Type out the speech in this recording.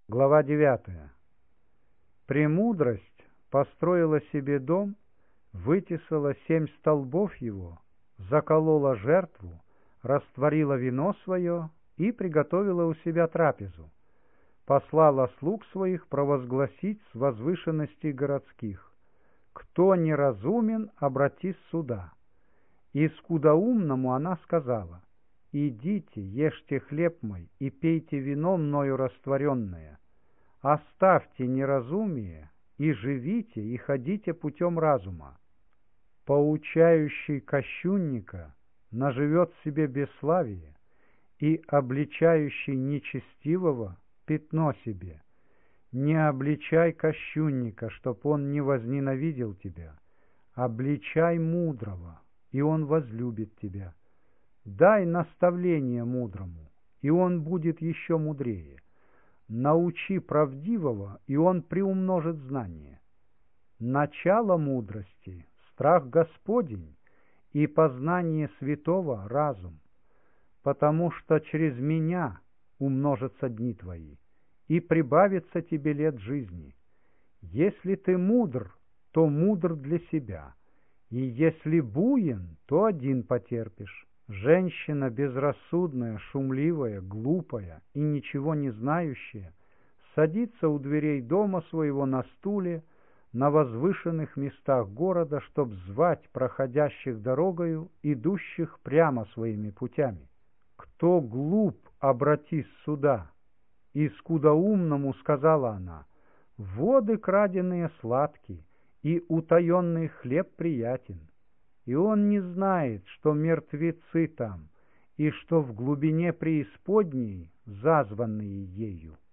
Глава 9. Премудрость построила себе дом, вытесала 7 столбов его, заколола жертву, растворила вино свое и приготовила у себя трапезу. Послала слуг своих провозгласить с возвышенностей городских: кто неразумен, обратись сюда. И скудоумному она сказала: идите, ешьте хлеб мой и пейте вино мною растворенное. Оставьте неразумие и живите, и ходите путем разума. Поучающий кощунника наживет себе бесславие, и обличающий нечестивого пятно себе. Не обличай кощунника, чтоб он не возненавидел тебя. Обличай мудрого, и он возлюбит тебя. Дай наставление мудрому, и он будет еще мудрее. Научи правдивого, и он приумножит знание. Начало мудрости — страх Господень, и познание святого — разум. Потому что через меня умножатся дни твои, и прибавится тебе лет жизни. Если ты мудр, то мудр для себя, и если буин, то один потерпишь. Женщина безрассудная, шумливая, глупая и ничего не знающая садится у дверей дома своего на стуле на возвышенных местах города, чтоб звать проходящих дорогою, идущих прямо своими путями. Кто глуп, обратись сюда. И скудоумному сказала она: воды краденые сладки, и утаенный хлеб приятен. И он не знает, что мертвецы там, и что в глубине преисподней зазванные ею.